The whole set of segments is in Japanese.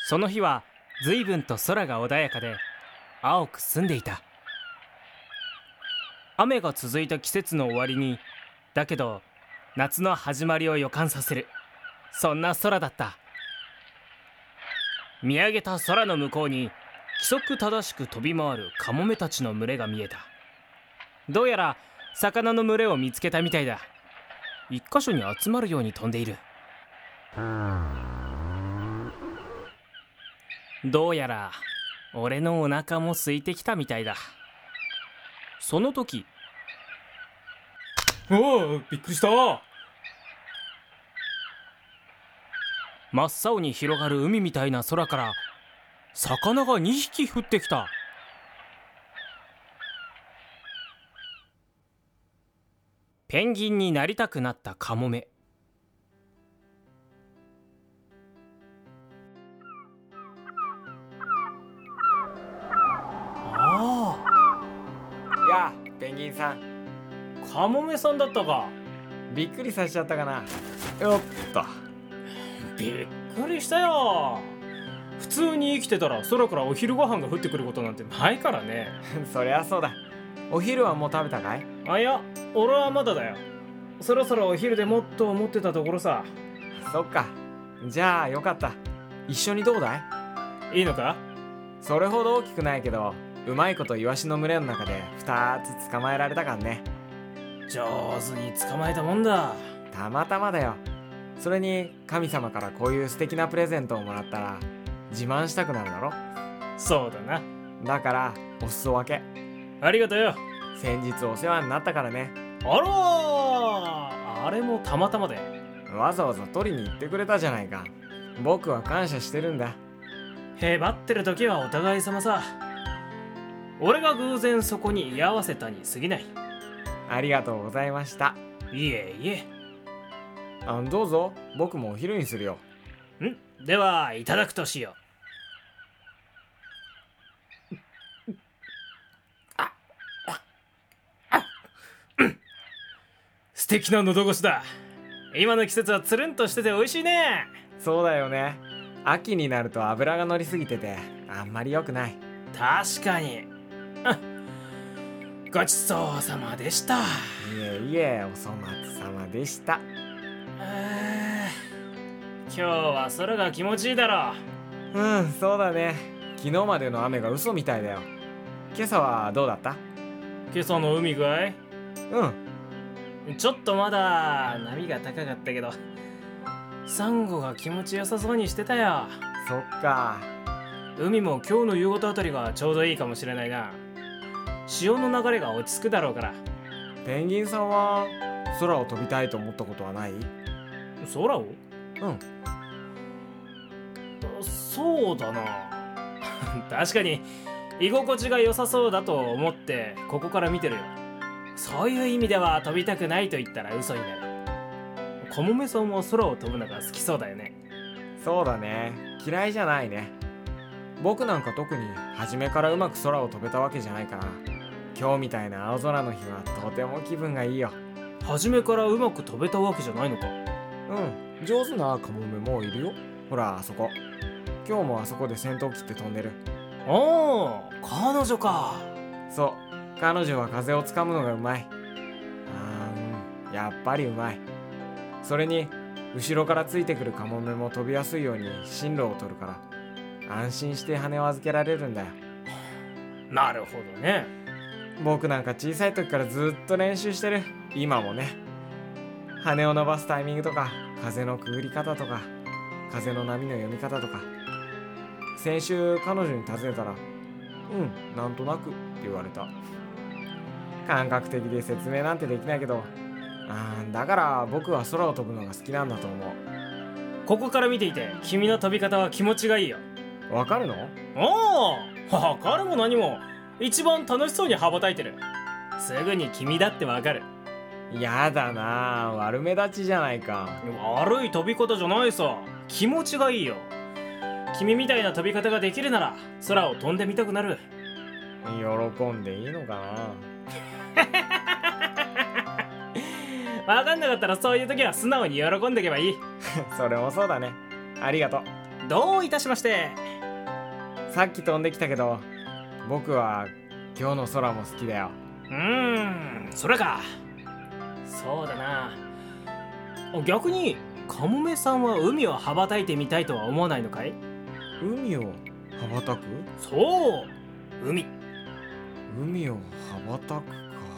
その日は随分と空が穏やかで青く澄んでいた。雨が続いた季節の終わりに、だけど夏の始まりを予感させる、そんな空だった。見上げた空の向こうに規則正しく飛び回るカモメたちの群れが見えた。どうやら魚の群れを見つけたみたいだ。一箇所に集まるように飛んでいる。どうやら俺のお腹も空いてきたみたいだ。その時、 おお、びっくりした。 真っ青に広がる海みたいな空から魚が2匹降ってきた。ペンギンになりたくなったカモメ。あやあ、ペンギンさん。 あ、カモメさんだったか。 びっくりさせちゃったかな。よっと。 びっくりしたよ。普通に生きてたら空からお昼ご飯が降ってくることなんてないからね。 そりゃそうだ。お昼はもう食べたかい？ あ、いや、俺はまだだよ。そろそろお昼でもっと思ってたところさ。 そっか。じゃあよかった。一緒にどうだい？ いいのか？ それほど大きくないけど、うまいことイワシの群れの中で2つ捕まえられたからね。 上手に捕まえたもんだ。 たまたまだよ。それに神様からこういう素敵なプレゼントをもらったら自慢したくなるだろ。 そうだな。 だからお裾分け。 ありがとうよ。 先日お世話になったからね。 あらー、あれもたまたまで。 わざわざ取りに行ってくれたじゃないか。僕は感謝してるんだ。 へばってる時はお互い様さ。俺が偶然そこに居合わせたに過ぎない。 ありがとうございました。 いえいえ。 どうぞ。僕もお昼にするよ。 ではいただくとしよう。素敵な喉越しだ。今の季節はつるんとしてて美味しいね。 そうだよね。秋になると脂が乗りすぎててあんまり良くない。 確かに。ごちそうさまでした。 いえいえ、お粗末様でした。 今日は空が気持ちいいだろう。そうだね。昨日までの雨が嘘みたいだよ。今朝はどうだった？ 今朝の海かい？ちょっとまだ波が高かったけど、サンゴが気持ちよさそうにしてたよ。 そっか。 海も今日の夕方あたりがちょうどいいかもしれないな。潮の流れが落ち着くだろうから。 ペンギンさんは空を飛びたいと思ったことはない？ 空を？そうだな。確かに居心地が良さそうだと思ってここから見てるよ。そういう意味では飛びたくないと言ったら嘘になる。カモメさんは空を飛ぶのが好きそうだよね。 そうだね。嫌いじゃないね。僕なんか特に初めからうまく空を飛べたわけじゃないから、今日みたいな青空の日はとても気分がいいよ。 初めからうまく飛べたわけじゃないのか？ 上手なカモメもいるよ。ほらあそこ。今日もあそこで先頭切って飛んでる。 おー、彼女か。 そう、彼女は風をつかむのがうまい。やっぱりうまい。それに後ろからついてくるカモメも飛びやすいように進路を取るから安心して羽を預けられるんだよ。 なるほどね。 僕なんか小さい時からずっと練習してる。今もね。羽を伸ばすタイミングとか風のくぐり方とか風の波の読み方とか。先週彼女に尋ねたらなんとなくって言われた。感覚的で説明なんてできないけど、だから僕は空を飛ぶのが好きなんだと思う。 ここから見ていて君の飛び方は気持ちがいいよ。 わかるの？ わかるも何も。一番楽しそうに羽ばたいてる。すぐに君だってわかる。 やだな、悪目立ちじゃないか。 悪い飛び方じゃないさ。気持ちがいいよ。君みたいな飛び方ができるなら空を飛んでみたくなる。 喜んでいいのかな。分かんなかったらそういう時は素直に喜んでけばいい。 それもそうだね。ありがとう。 どういたしまして。 さっき飛んできたけど、僕は今日の空も好きだよ。 空か。そうだな。逆にカモメさんは海を羽ばたいてみたいとは思わないのかい？ 海を羽ばたく？ そう、 海を羽ばたくか。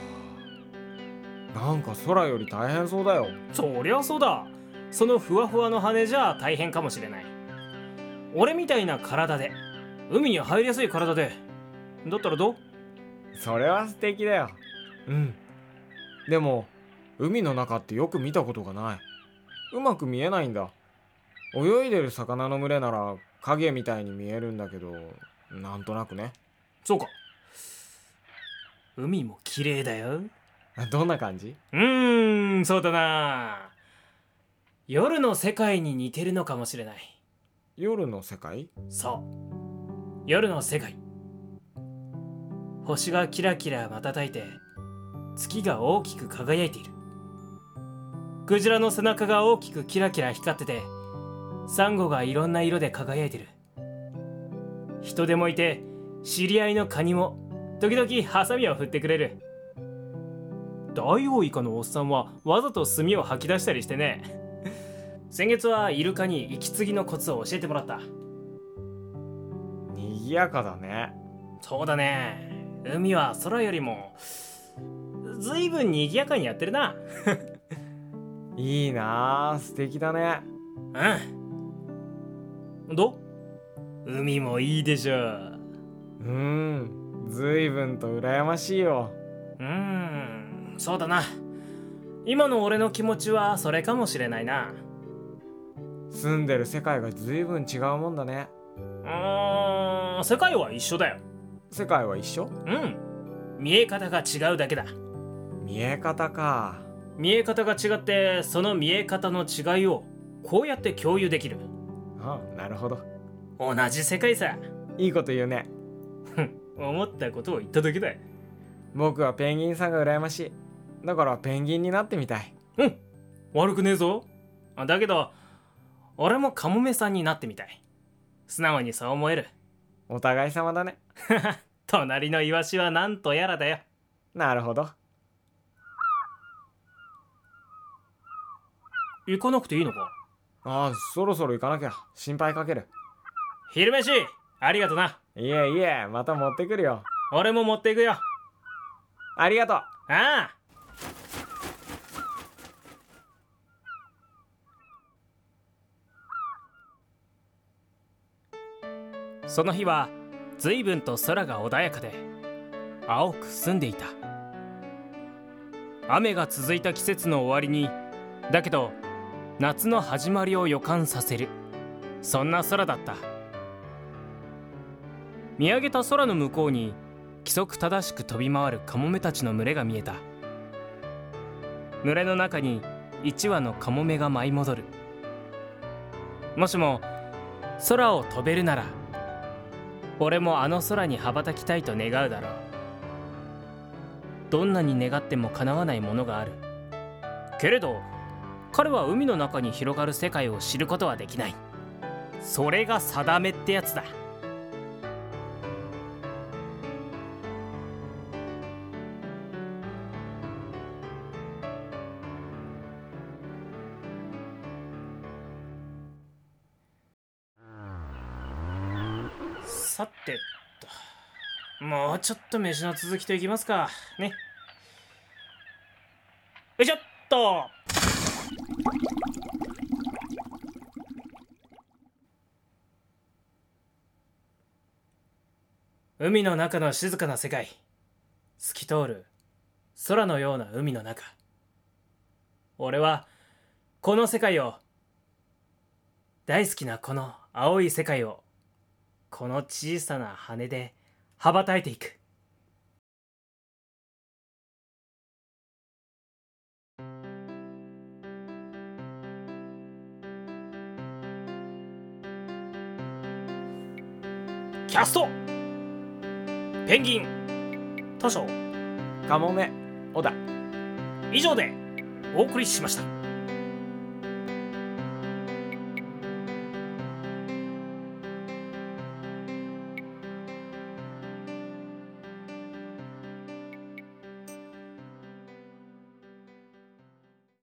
なんか空より大変そうだよ。 そりゃそうだ。そのふわふわの羽じゃ大変かもしれない。俺みたいな体で、海に入りやすい体で、だったらどう？ それは素敵だよ。でも海の中ってよく見たことがない。うまく見えないんだ。泳いでる魚の群れなら影みたいに見えるんだけど、なんとなくね。 そうか。海も綺麗だよ。 どんな感じ？ そうだな。夜の世界に似てるのかもしれない。 夜の世界？ そう、夜の世界。星がキラキラ瞬いて、月が大きく輝いている。クジラの背中が大きくキラキラ光ってて、サンゴがいろんな色で輝いてる。人手もいて、知り合いのカニも時々ハサミを振ってくれる。ダイオウイカのおっさんはわざと炭を吐き出したりしてね。先月はイルカに息継ぎのコツを教えてもらった。 にぎやかだね。 そうだね。海は空よりもずいぶんにぎやかにやってるな。 いいなあ、素敵だね。 どう？海もいいでしょ。 ずいぶんと羨ましいよ。 そうだな。今の俺の気持ちはそれかもしれないな。 住んでる世界がずいぶん違うもんだね。 世界は一緒だよ。 世界は一緒？ 見え方が違うだけだ。 見え方か。 見え方が違って、その見え方の違いをこうやって共有できる。 なるほど。 同じ世界さ。 いいこと言うね。 思ったことを言っただけだ。 僕はペンギンさんが羨ましい。だからペンギンになってみたい。 悪くねえぞ。だけど俺もカモメさんになってみたい。素直にそう思える。 お互い様だね。 隣のイワシはなんとやらだよ。 なるほど。 行かなくていいのか？ そろそろ行かなきゃ。心配かける。 昼飯ありがとな。 いえ、また持ってくるよ。 俺も持っていくよ。 ありがとう。 その日は随分と空が穏やかで青く澄んでいた。雨が続いた季節の終わりに、だけど夏の始まりを予感させる、そんな空だった。見上げた空の向こうに規則正しく飛び回るカモメたちの群れが見えた。群れの中に1羽のカモメが舞い戻る。もしも空を飛べるなら、俺もあの空に羽ばたきたいと願うだろう。どんなに願っても叶わないものがあるけれど、彼は海の中に広がる世界を知ることはできない。それが定めってやつだ。さてと、もうちょっと飯の続きといきますかね。よいしょっと。海の中の静かな世界、透き通る空のような海の中、俺はこの世界を、大好きなこの青い世界を、この小さな羽で羽ばたいていく。キャストペンギン図書カモメ小田、 以上でお送りしました。